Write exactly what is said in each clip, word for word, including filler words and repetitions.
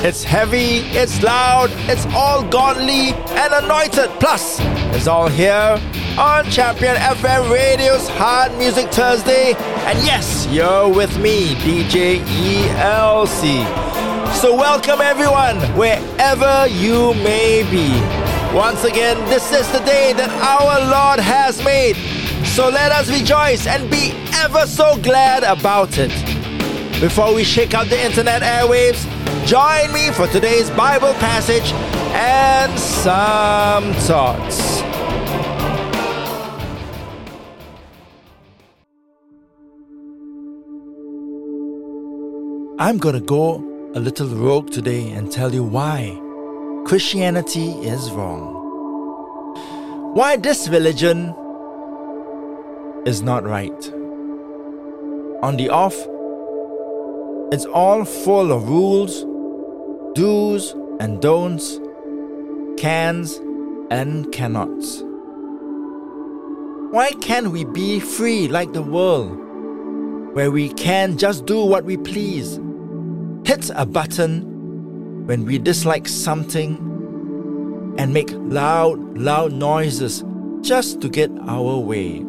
It's heavy, it's loud, it's all godly and anointed. Plus, it's all here on Champion F M Radio's Hard Music Thursday. And yes, you're with me, D J E L C. So welcome everyone, wherever you may be. Once again, this is the day that our Lord has made. So let us rejoice and be ever so glad about it. Before we shake out the internet airwaves, join me for today's Bible passage and some thoughts. I'm gonna go a little rogue today and tell you why Christianity is wrong. Why this religion is not right. On the off, it's all full of rules, do's and don'ts, cans and cannots. Why can't we be free like the world, where we can just do what we please, hit a button when we dislike something, and make loud, loud noises just to get our way?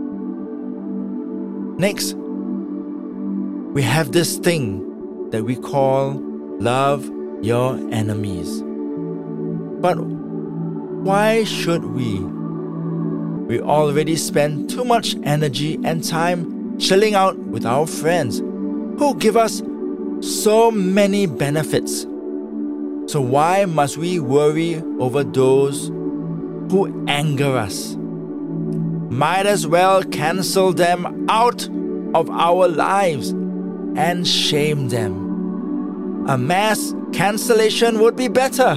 Next, we have this thing that we call love your enemies. But why should we? We already spend too much energy and time chilling out with our friends who give us so many benefits. So why must we worry over those who anger us? Might as well cancel them out of our lives and shame them. A mass cancellation would be better.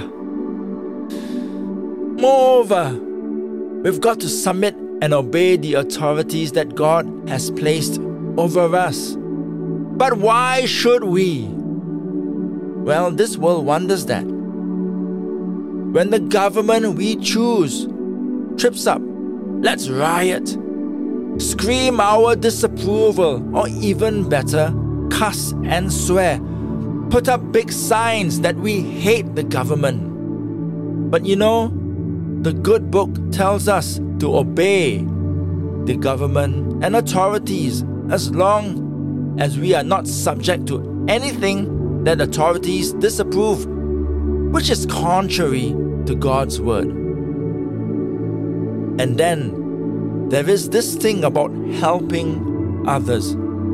Moreover, we've got to submit and obey the authorities that God has placed over us. But why should we? Well, this world wonders that. When the government we choose trips up, let's riot, scream our disapproval, or even better, cuss and swear, put up big signs that we hate the government. But you know, the good book tells us to obey the government and authorities as long as we are not subject to anything that authorities disapprove, which is contrary to God's word. And then there is this thing about helping others.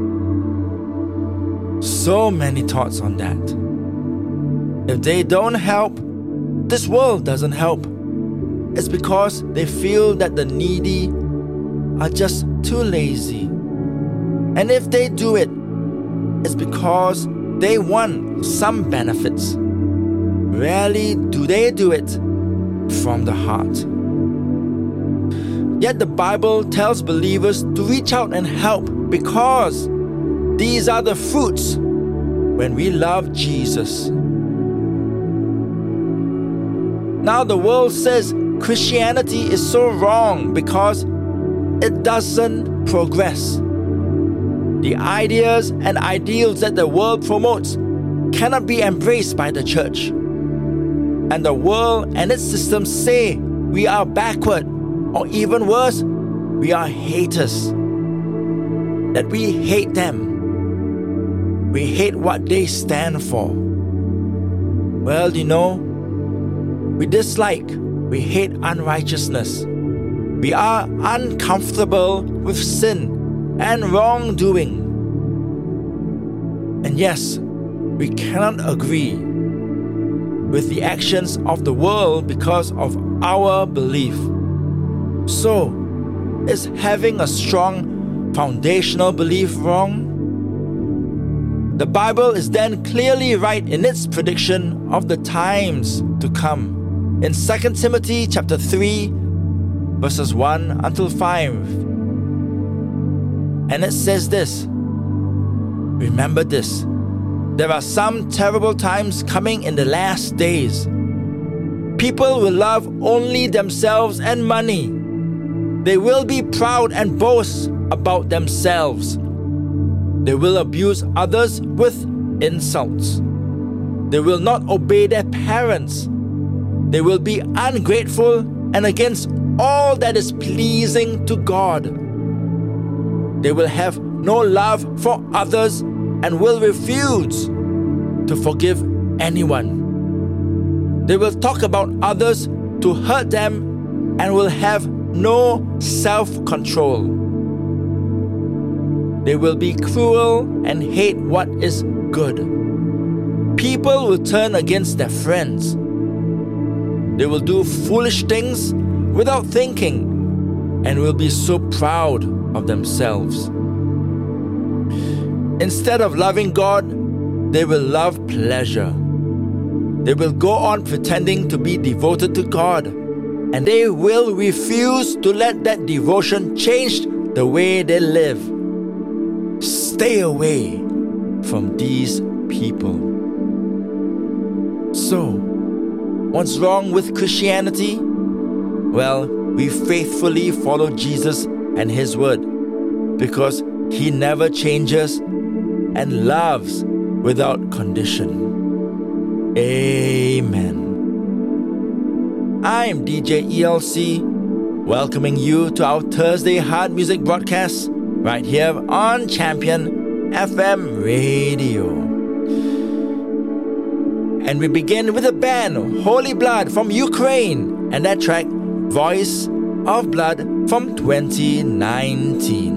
So many thoughts on that. If they don't help, this world doesn't help. It's because they feel that the needy are just too lazy. And if they do it, it's because they want some benefits. Rarely do they do it from the heart. Yet the Bible tells believers to reach out and help because these are the fruits when we love Jesus. Now the world says Christianity is so wrong because it doesn't progress. The ideas and ideals that the world promotes cannot be embraced by the church. And the world and its systems say we are backward, or even worse, we are haters. That we hate them. We hate what they stand for. Well, you know, we dislike, we hate unrighteousness. We are uncomfortable with sin and wrongdoing. And yes, we cannot agree with the actions of the world because of our belief. So, is having a strong foundational belief wrong? The Bible is then clearly right in its prediction of the times to come. In Second Timothy chapter three, verses one until five. And it says this: remember this, there are some terrible times coming in the last days. People will love only themselves and money. They will be proud and boast about themselves. They will abuse others with insults. They will not obey their parents. They will be ungrateful and against all that is pleasing to God. They will have no love for others and will refuse to forgive anyone. They will talk about others to hurt them and will have no self-control. They will be cruel and hate what is good. People will turn against their friends. They will do foolish things without thinking and will be so proud of themselves. Instead of loving God, they will love pleasure. They will go on pretending to be devoted to God, and they will refuse to let that devotion change the way they live. Stay away from these people. So, what's wrong with Christianity? Well, we faithfully follow Jesus and His Word because He never changes and loves without condition. Amen. I'm D J E L C, welcoming you to our Thursday Hard Music broadcast right here on Champion F M Radio. And we begin with the band Holy Blood from Ukraine and that track Voice of Blood from twenty nineteen.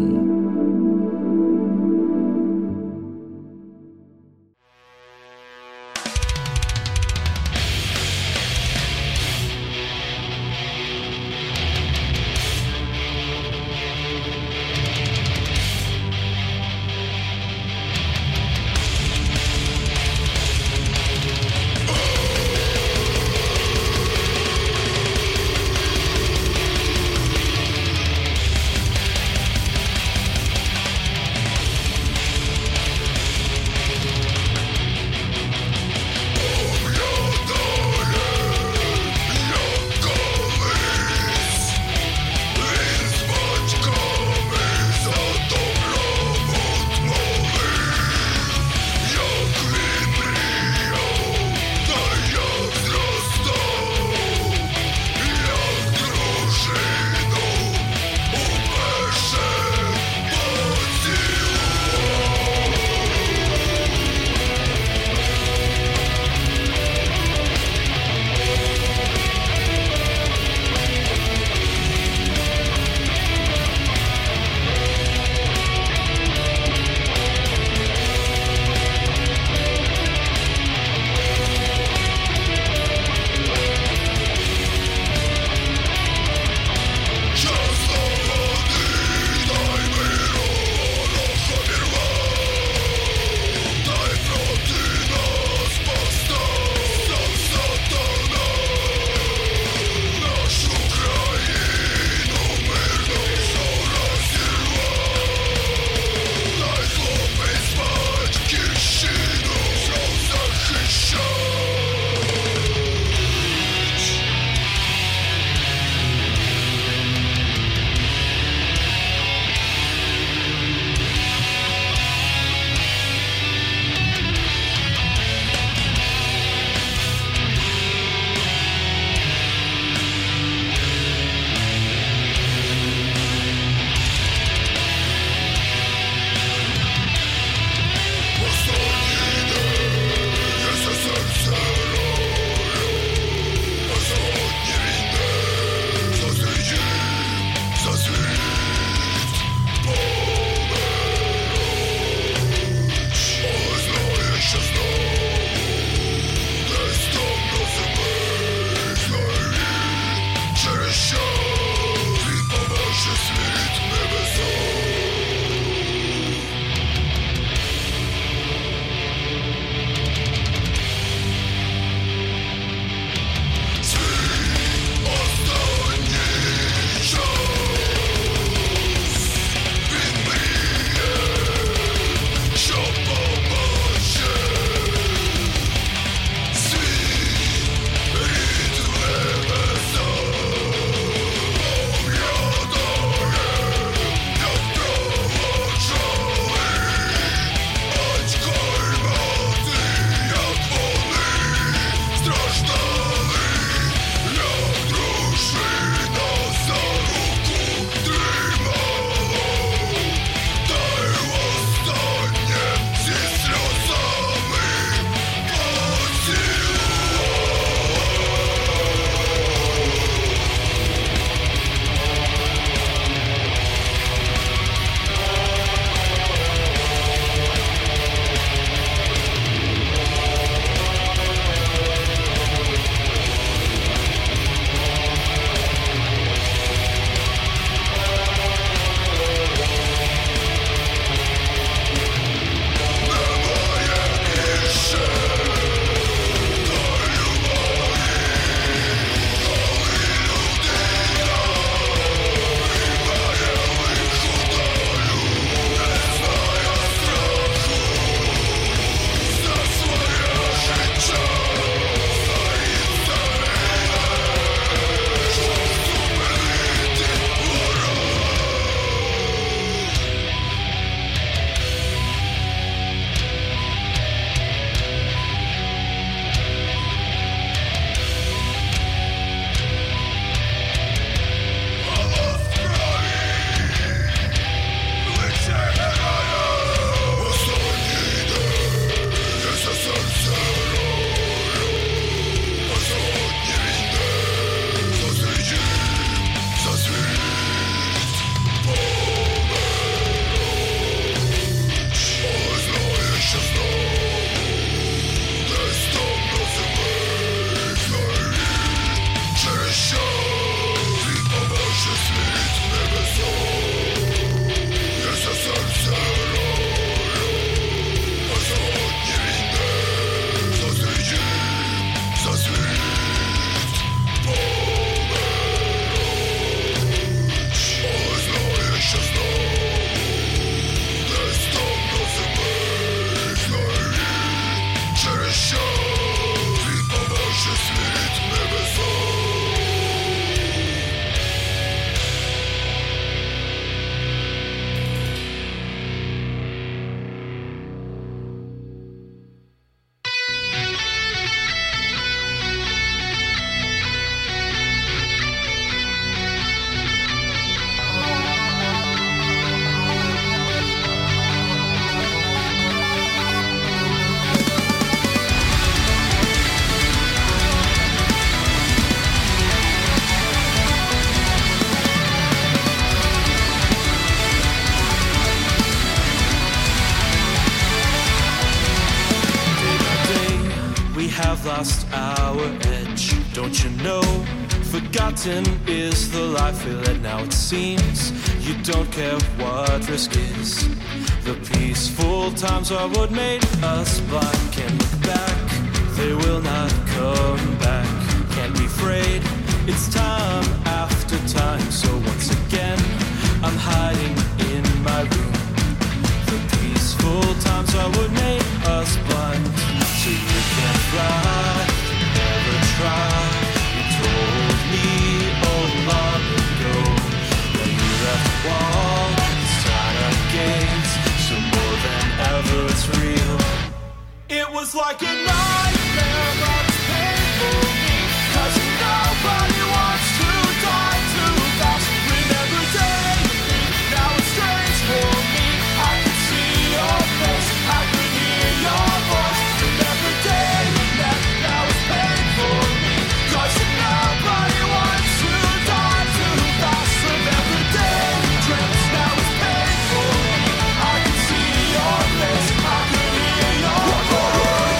have lost our edge. Don't you know? Forgotten is the life we led. Now it seems you don't care what risk is. The peaceful times are what made us blind. Can't look back, they will not come back. Can't be afraid, it's time after time. So once again, I'm hiding in my room. The peaceful times are what made us blind. So you can't fly, never try. You told me all long ago that you left wall inside our gates. So more than ever it's real. It was like a nightmare, but it's painful me, 'cause nobody wants to die too fast. Remember day, now it's strange for me. I can see your face, I can hear your voice. Remember day, now it's painful me, 'cause nobody wants to die too fast. Remember day, dreams, now it's painful me. I can see your face, I can hear your voice.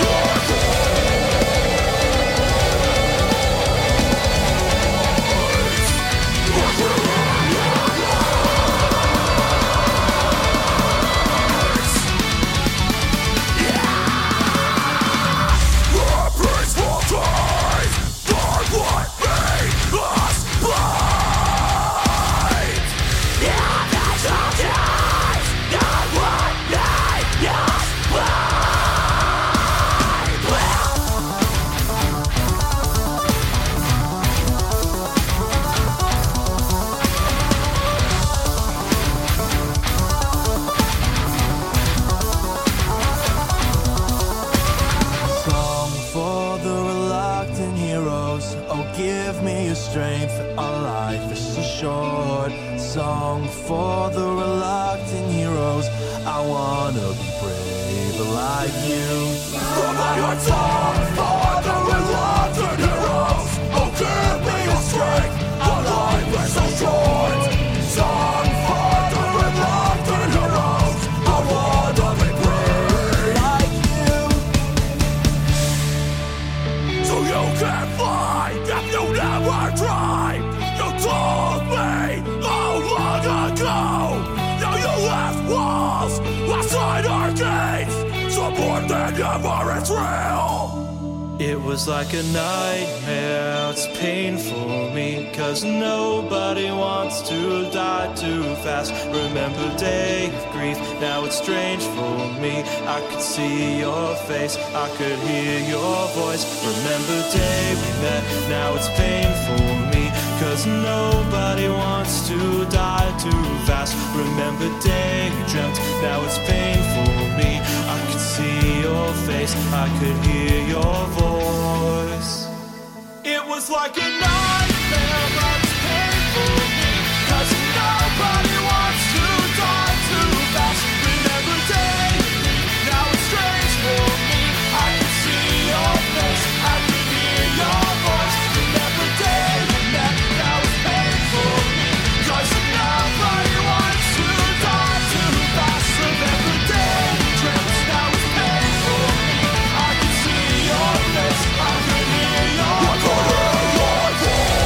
Song for the reluctant heroes. Oh, give me your strength. Our life is so short. Song for the reluctant heroes. I wanna be brave like you. From my heart, song for the reluctant heroes. Oh, give me your strength. Our life is so short. Song for the reluctant heroes. I wanna be brave like you. So you can fly if you never tried. You told me how long ago. Now you left walls outside our gates. So more than ever it's real. It was like a nightmare, it's painful me, 'cause nobody wants to die too fast. Remember day of grief, now it's strange for me. I could see your face, I could hear your voice. Remember day we met, now it's painful me, 'cause nobody wants to die too fast. Remember day you dreamt, now it's painful me. I could see your face, I could hear your voice. It was like a nightmare, but it's painful me, 'cause nobody wants to die too fast. Remember day, now it's strange for me. I can see your face, I can hear your voice. Remember day, now it's painful me, 'cause nobody wants to die too fast. Remember day, dreams, now it's painful me. I can see your face, I can hear your voice.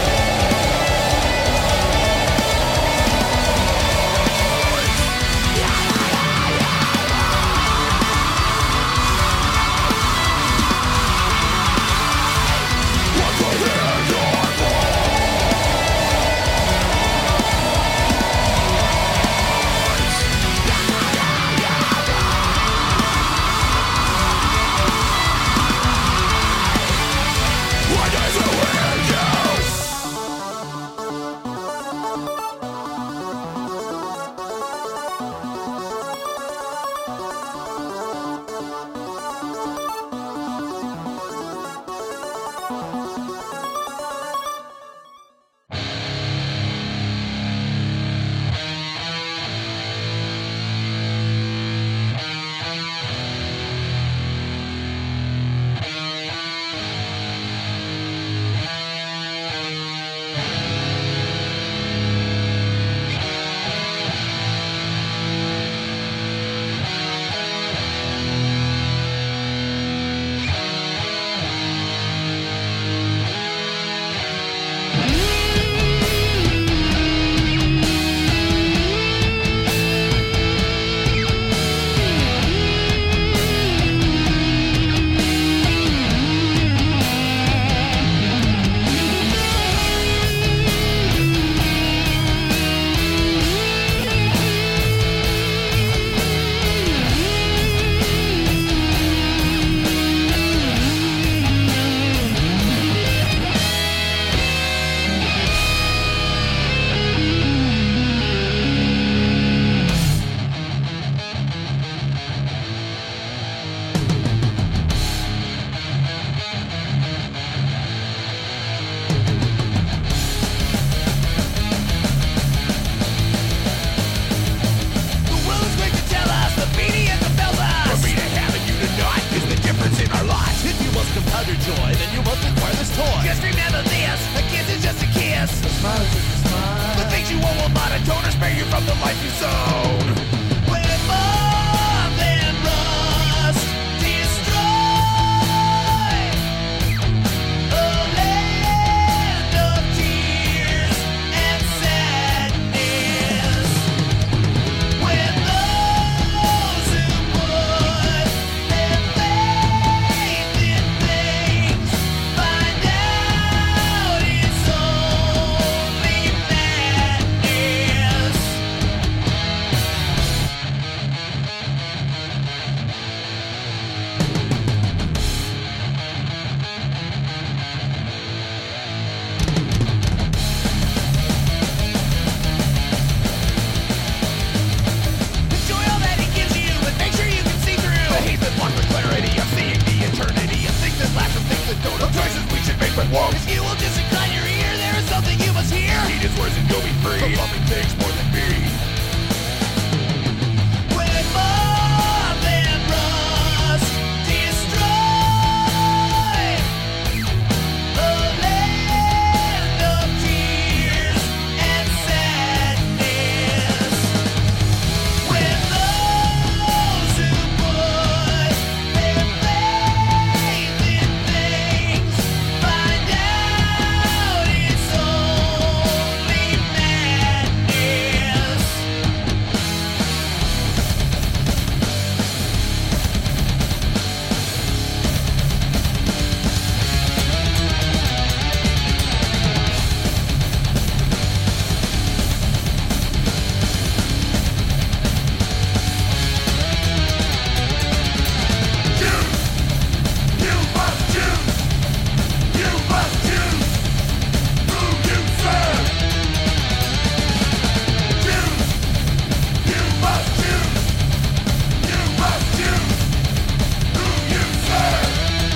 but won't. If you will just incline your ear, there is something you must hear. Heed his words and you'll be free from loving things more than me. When moth and rust destroy the land of tears and sadness, when those who put their faith in things find out it's only madness. You must choose. You must choose who you serve. Choose. You must choose. You must choose who you serve.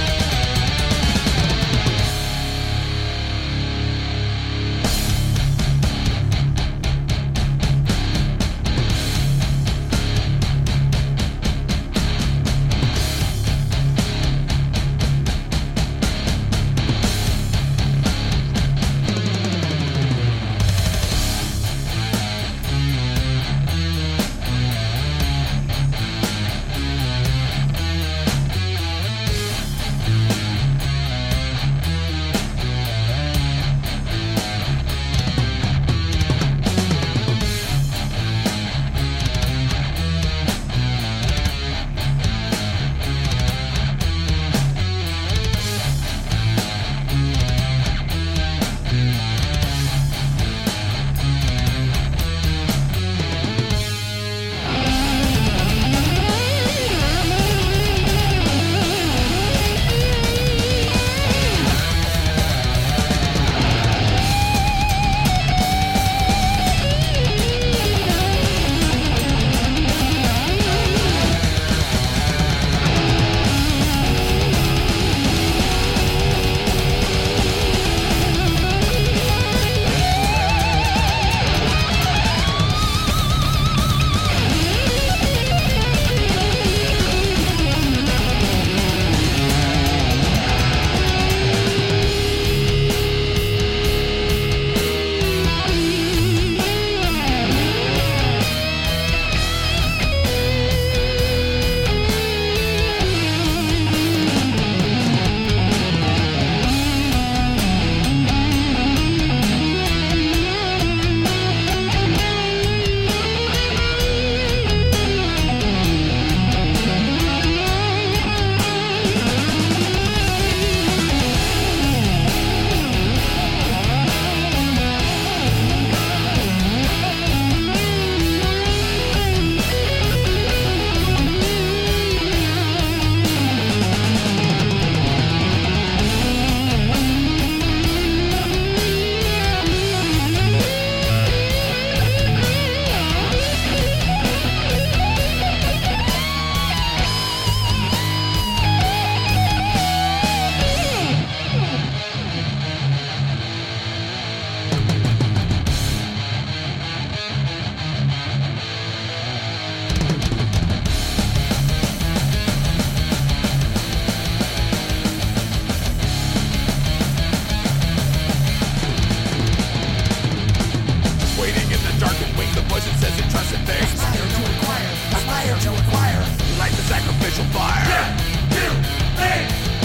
Waiting in the darkened wings, the voice that says entrusted things. Aspire to acquire, aspire to acquire. Light the sacrificial fire. You, me.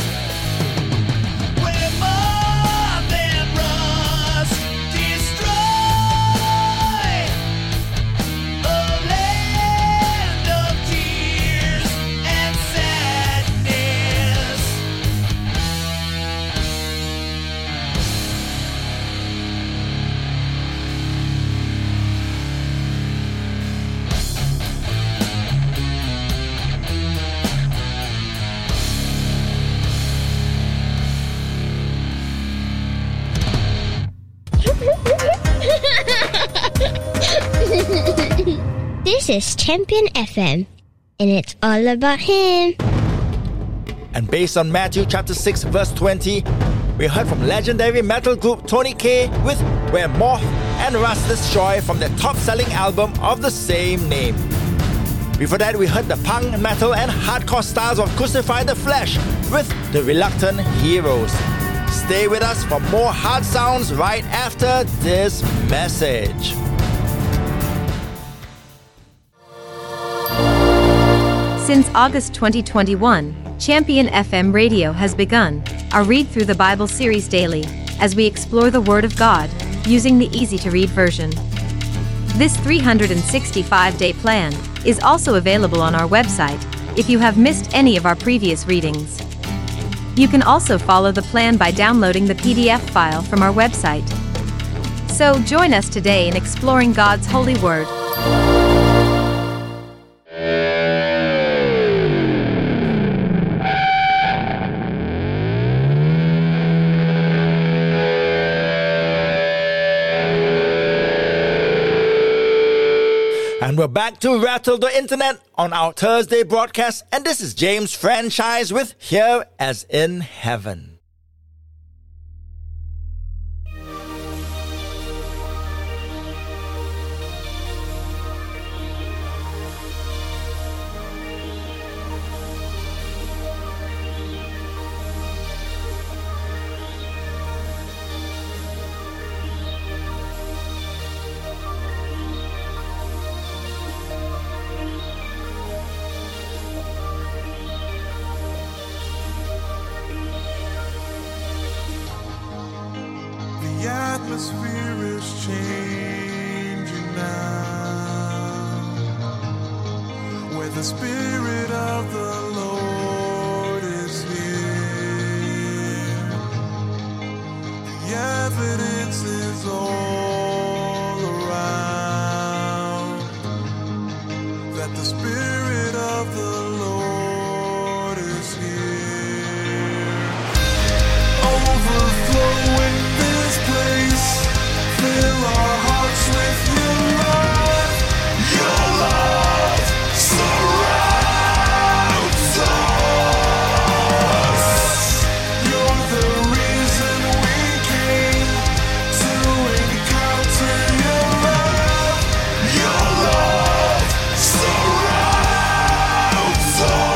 When moth and rust destroy the land of tears and sadness. This is Champion F M, and it's all about him. And based on Matthew chapter six, verse twenty, we heard from legendary metal group Tony Kaye with Where Moth and Rust Destroy from their top-selling album of the same name. Before that, we heard the punk, metal and hardcore styles of Crucify the Flesh with The Reluctant Heroes. Stay with us for more hard sounds right after this message. Since August twenty twenty-one, Champion F M Radio has begun our Read Through the Bible series daily as we explore the Word of God using the easy-to-read version. This three hundred sixty-five day plan is also available on our website if you have missed any of our previous readings. You can also follow the plan by downloading the P D F file from our website. So join us today in exploring God's holy Word. And we're back to rattle the internet on our Thursday broadcast, and this is James Franchise with Here as in Heaven. The atmosphere is changing now, where the Spirit of the Lord is here. The evidence is all around that the Spirit of the Lord is here. Overflowing this place, fill our hearts with your love. Your love surrounds us. You're the reason we came to encounter your love. Your love surrounds us.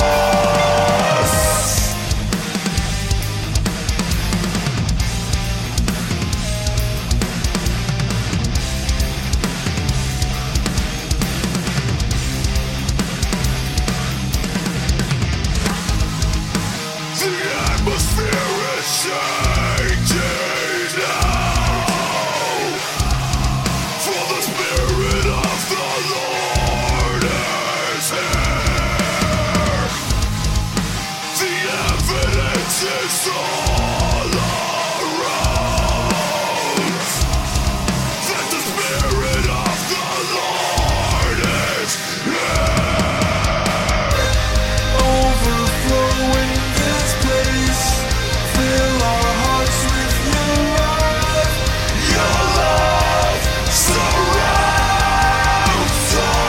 The atmosphere is changing now, for the Spirit of the Lord is here. The evidence is all around that the Spirit of the Lord is here. Overflowing this place, fill our hearts with your love. Your love surrounds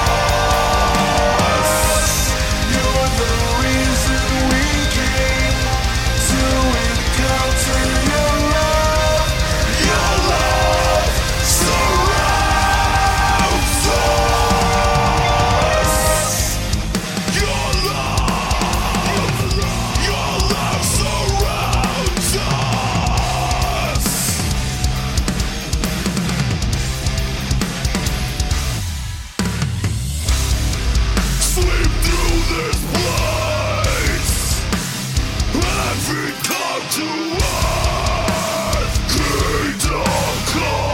us. You're the reason we came to encounter your love. Your love surrounds us. Your love, your love surrounds us. Sweep through this place, every come to earth, kingdom come.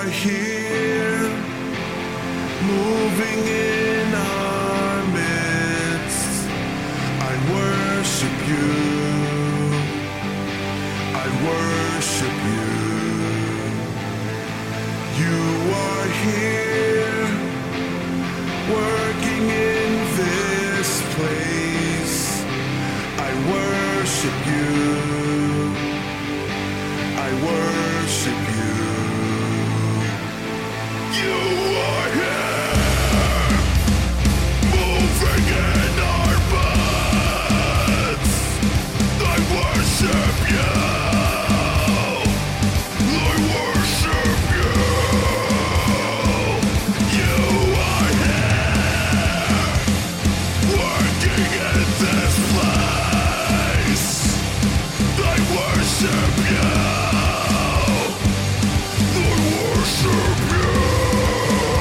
are here, moving in our midst. I worship you. I worship you. You are here, working in this place. I worship you. I worship you. You are here, moving in our midst. I worship you. I worship you. You are here, working in this place. I worship you. I worship you.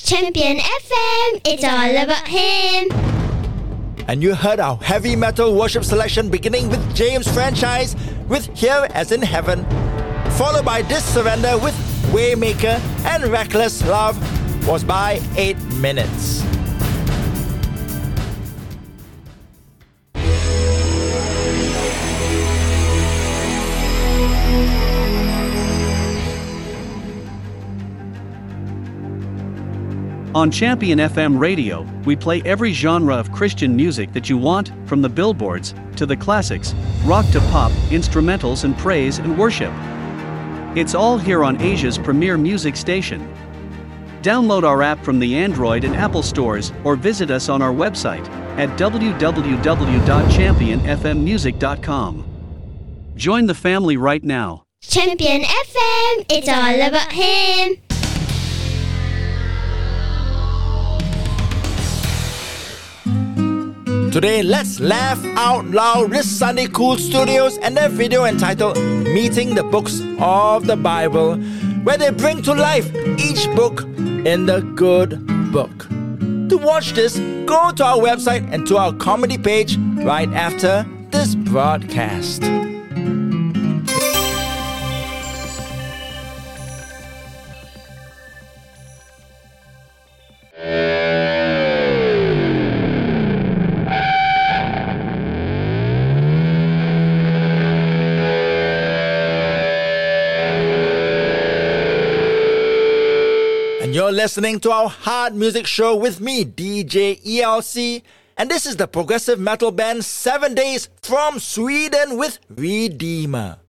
Champion F M, it's all about Him. And you heard our heavy metal worship selection beginning with James Franchise with Here As In Heaven, followed by This Surrender with Waymaker, and Reckless Love was by eight minutes. On Champion F M Radio, we play every genre of Christian music that you want, from the billboards to the classics, rock to pop, instrumentals and praise and worship. It's all here on Asia's premier music station. Download our app from the Android and Apple stores or visit us on our website at w w w dot champion f m music dot com. Join the family right now. Champion F M, it's all about Him. Today, let's laugh out loud with Sunday Cool Studios and their video entitled Meeting the Books of the Bible, where they bring to life each book in the good book. To watch this, go to our website and to our comedy page right after this broadcast. You're listening to our hard music show with me, D J E L C, and this is the progressive metal band Seven Days from Sweden with Redeemer.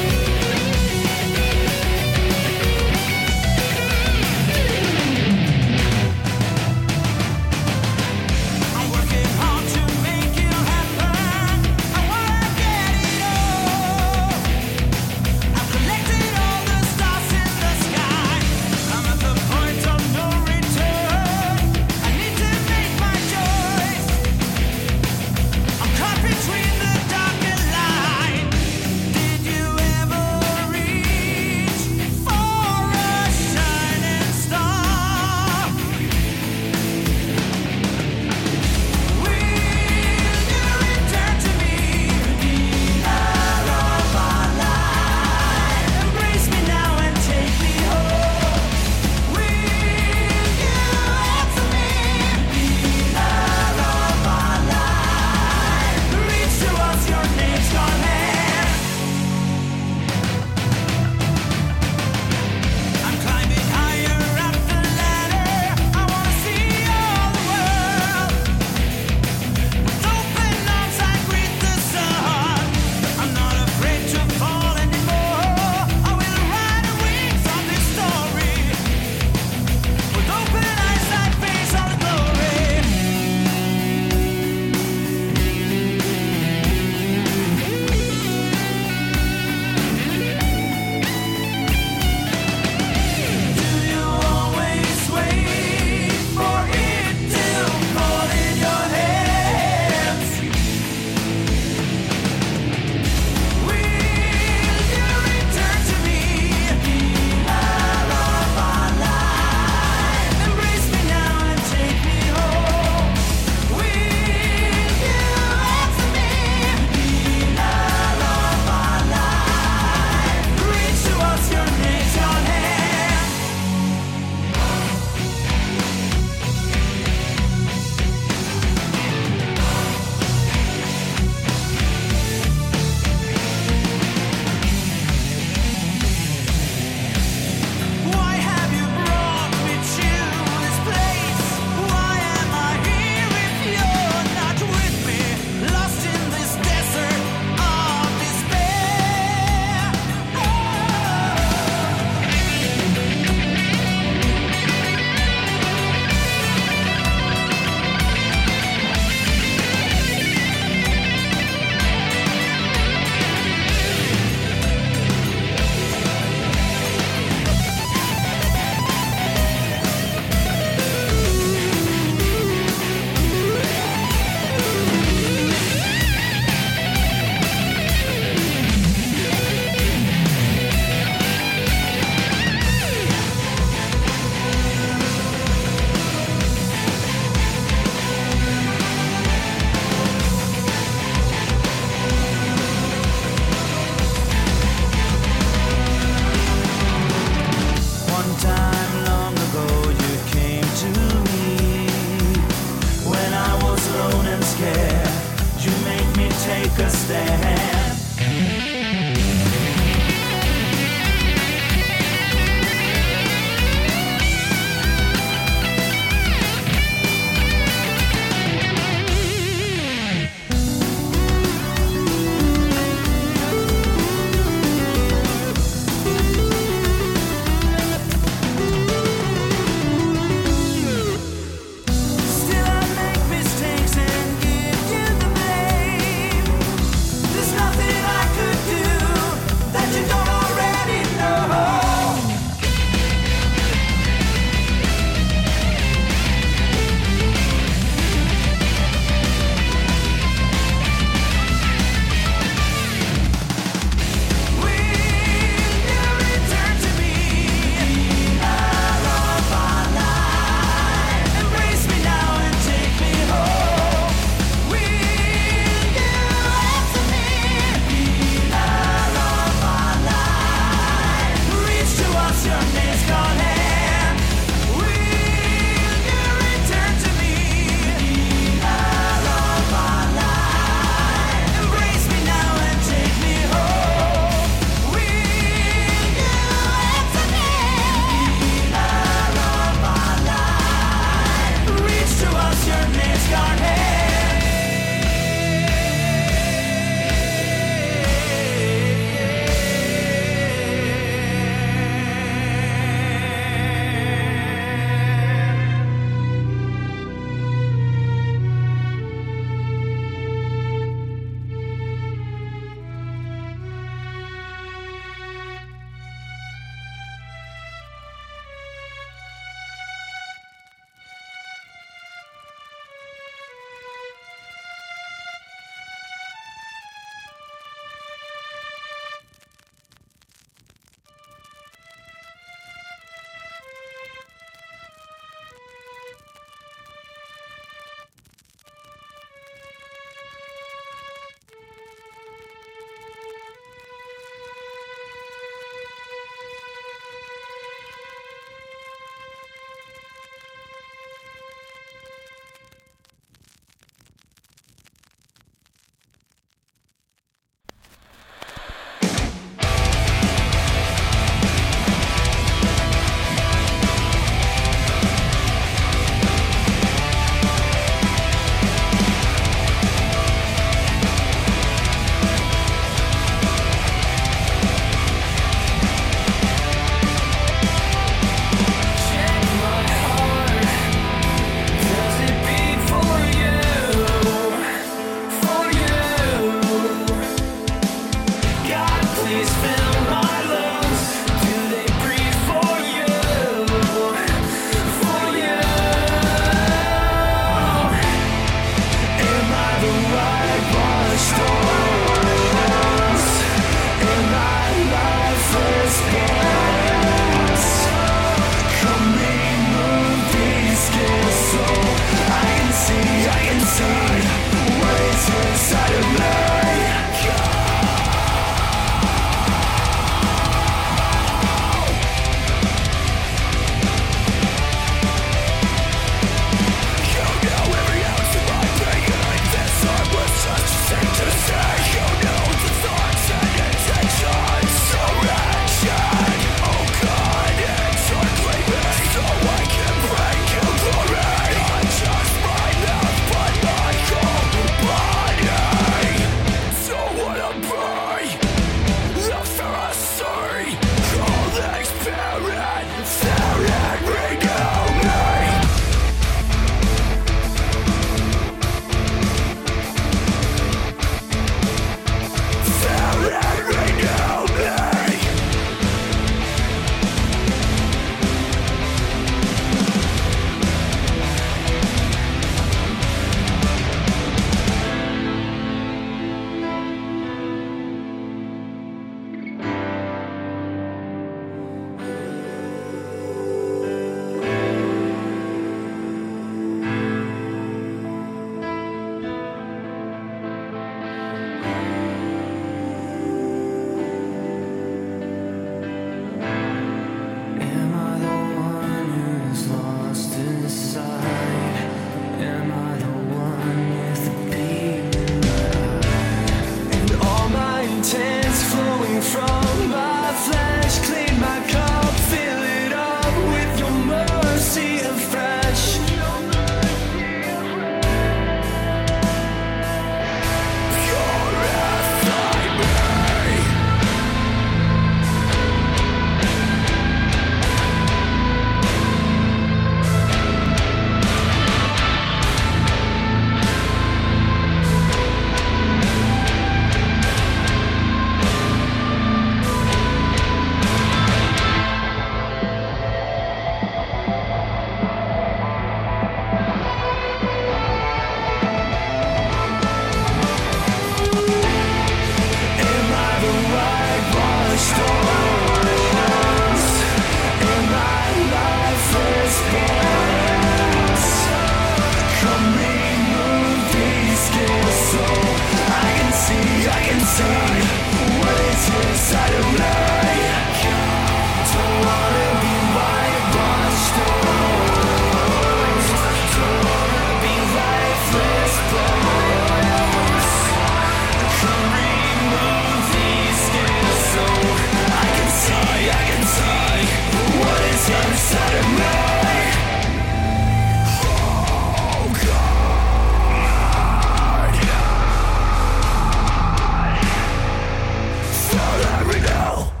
Every now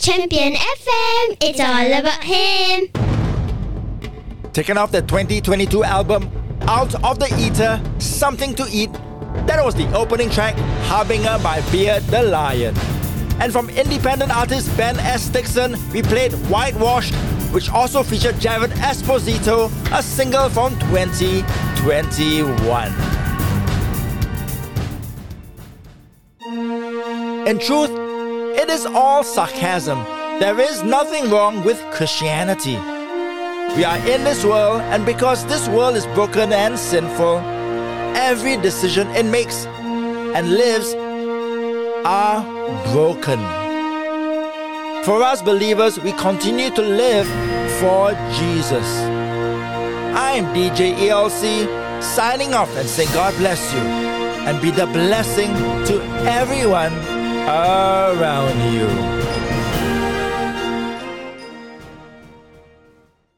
Champion F M, it's all about him. Taken off the twenty twenty-two album Out of the Eater, Something to Eat, that was the opening track, Harbinger by Beard the Lion. And from independent artist Ben S. Dixon, we played Whitewashed, which also featured Jared Esposito, a single from twenty twenty-one. In truth, it is all sarcasm. There is nothing wrong with Christianity. We are in this world, and because this world is broken and sinful, every decision it makes and lives are broken. For us believers, we continue to live for Jesus. I am D J E L C, signing off and saying God bless you and be the blessing to everyone around you.